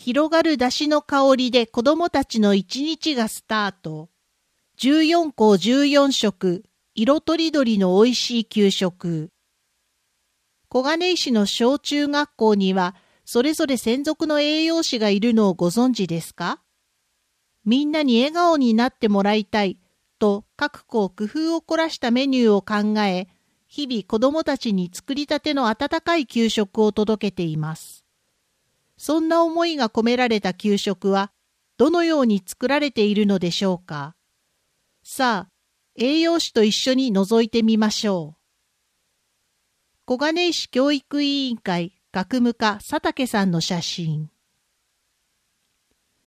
広がる出汁の香りで子供たちの一日がスタート。14校14食、色とりどりの美味しい給食。小金井市の小中学校には、それぞれ専属の栄養士がいるのをご存知ですか？みんなに笑顔になってもらいたいと各校工夫を凝らしたメニューを考え、日々子どもたちに作りたての温かい給食を届けています。そんな思いが込められた給食は、どのように作られているのでしょうか。さあ、栄養士と一緒に覗いてみましょう。小金井市教育委員会学務課佐竹さんの写真。